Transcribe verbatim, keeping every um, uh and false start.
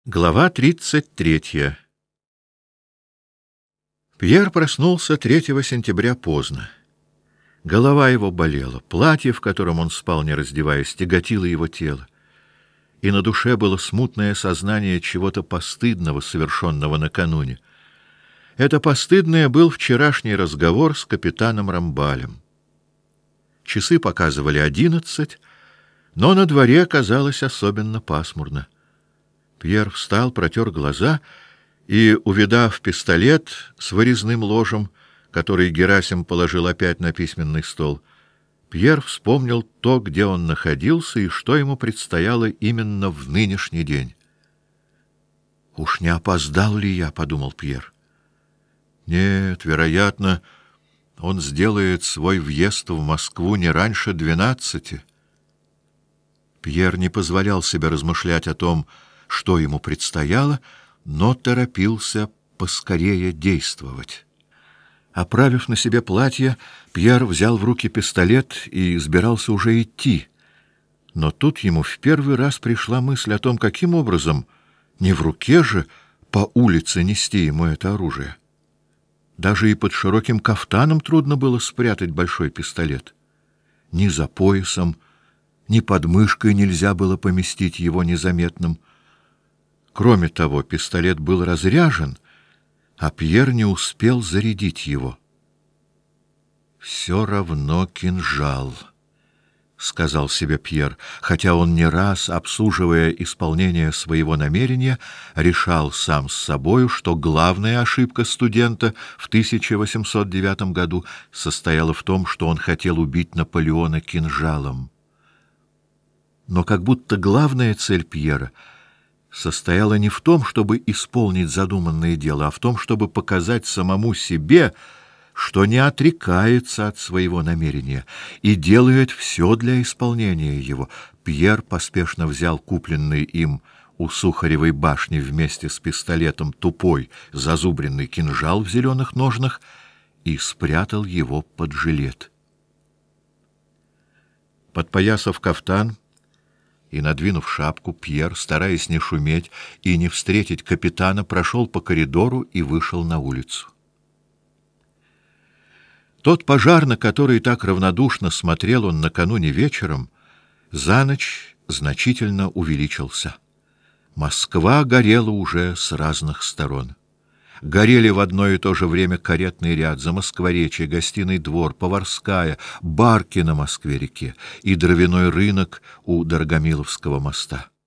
Глава тридцать третья. Пьер проснулся третьего сентября поздно. Голова его болела, платье, в котором он спал, не раздеваясь, тяготило его тело, и на душе было смутное сознание чего-то постыдного, совершенного накануне. Это постыдное был вчерашний разговор с капитаном Рамбалем. Часы показывали одиннадцать, но на дворе казалось особенно пасмурно. Пьер встал, протер глаза и, увидав пистолет с вырезным ложем, который Герасим положил опять на письменный стол, Пьер вспомнил то, где он находился и что ему предстояло именно в нынешний день. «Уж не опоздал ли я?» — подумал Пьер. «Нет, вероятно, он сделает свой въезд в Москву не раньше двенадцати». Пьер не позволял себе размышлять о том, что ему предстояло, но торопился поскорее действовать. Оправив на себе платье, Пьер взял в руки пистолет и собирался уже идти. Но тут ему в первый раз пришла мысль о том, каким образом, не в руке же, по улице нести ему это оружие. Даже и под широким кафтаном трудно было спрятать большой пистолет. Ни за поясом, ни под мышкой нельзя было поместить его незаметным. Кроме того, пистолет был разряжен, а Пьер не успел зарядить его. «Все равно кинжал», — сказал себе Пьер, хотя он не раз, обсуживая исполнение своего намерения, решал сам с собою, что главная ошибка студента в тысяча восемьсот девятом году состояла в том, что он хотел убить Наполеона кинжалом. Но как будто главная цель Пьера состояла не в том, чтобы исполнить задуманное дело, а в том, чтобы показать самому себе, что не отрекается от своего намерения и делает все для исполнения его. Пьер поспешно взял купленный им у Сухаревой башни вместе с пистолетом тупой зазубренный кинжал в зеленых ножнах и спрятал его под жилет. Подпоясав кафтан и надвинув шапку, Пьер, стараясь не шуметь и не встретить капитана, прошел по коридору и вышел на улицу. Тот пожар, на который так равнодушно смотрел он накануне вечером, за ночь значительно увеличился. Москва горела уже с разных сторон. Горели в одно и то же время каретный ряд, Замоскворечье, Гостиный двор, Поварская, барки на Москве-реке и дровяной рынок у Дорогомиловского моста.